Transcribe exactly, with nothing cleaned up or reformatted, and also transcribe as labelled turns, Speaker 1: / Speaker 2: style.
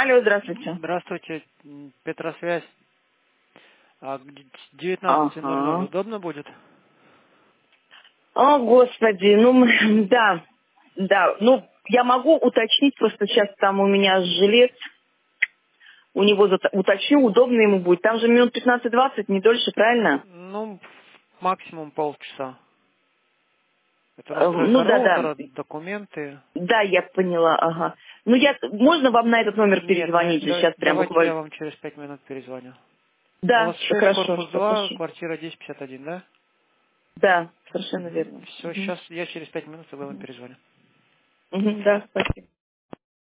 Speaker 1: Алло, здравствуйте.
Speaker 2: Здравствуйте, м, Петросвязь. А г- девятнадцать ноль ноль
Speaker 1: Ага.
Speaker 2: удобно будет?
Speaker 1: О, господи, ну, м, да, да, ну, я могу уточнить, просто сейчас там у меня жилец, у него зат- уточню, удобно ему будет. Там же минут пятнадцать-двадцать, не дольше, правильно?
Speaker 2: Ну, максимум полчаса. Это
Speaker 1: Э, Ну,
Speaker 2: настройка
Speaker 1: да-да,
Speaker 2: роутера, документы.
Speaker 1: да, я поняла, ага. Ну, я, можно вам на этот номер
Speaker 2: Нет, на-
Speaker 1: перезвонить же
Speaker 2: да-
Speaker 1: сейчас прям
Speaker 2: давайте я
Speaker 1: буквально?
Speaker 2: вам через пять минут перезвоню. У
Speaker 1: Да,
Speaker 2: вас шесть,
Speaker 1: хорошо,
Speaker 2: корпус
Speaker 1: что,
Speaker 2: два,
Speaker 1: хорошо.
Speaker 2: квартира десять пятьдесят один, да?
Speaker 1: Да, совершенно
Speaker 2: Угу.
Speaker 1: верно.
Speaker 2: Все,
Speaker 1: Угу.
Speaker 2: сейчас я через пять минут я вам перезвоню.
Speaker 1: Угу, да, спасибо.